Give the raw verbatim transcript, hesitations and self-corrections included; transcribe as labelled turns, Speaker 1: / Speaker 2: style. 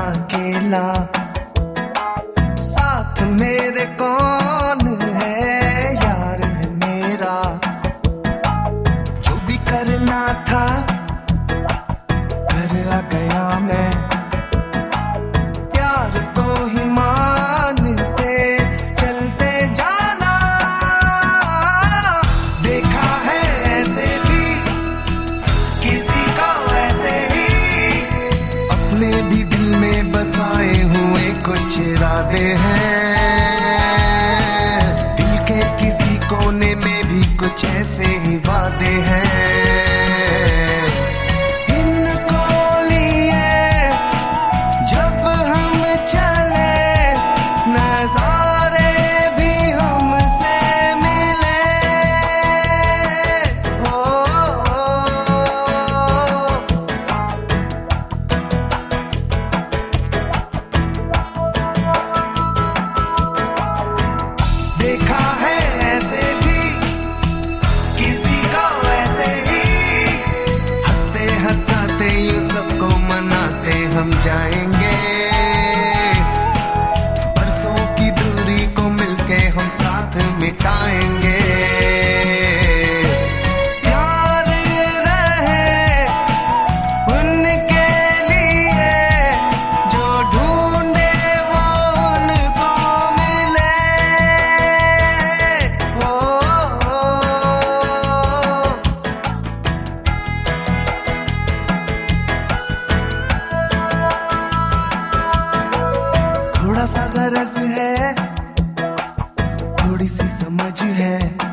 Speaker 1: अकेला, साथ मेरे कौन है, यार है मेरा। जो भी करना था कर आ गया मैं, प्यार को ही मानते चलते जाना। देखा है ऐसे भी किसी का ऐसे ही, अपने भी दिल में बसाए हुए कुछ इरादे हैं। दिल के किसी कोने में भी कुछ ऐसे ही वादे हैं। इनको लिए जब हम चले, नजारे भी हमसे मिले। ओ, ओ, ओ, देखा है ऐसे भी किसी का वैसे ही, हंसते हंसाते यूं सबको मनाते हम जाएंगे। बरसों की दूरी को मिलके हम साथ मिटाएंगे। प्यार रहे उनके लिए जो ढूंढे वो उनको मिले। ओ, ओ, थोड़ा सा गरज है, थोड़ी सी समझ है,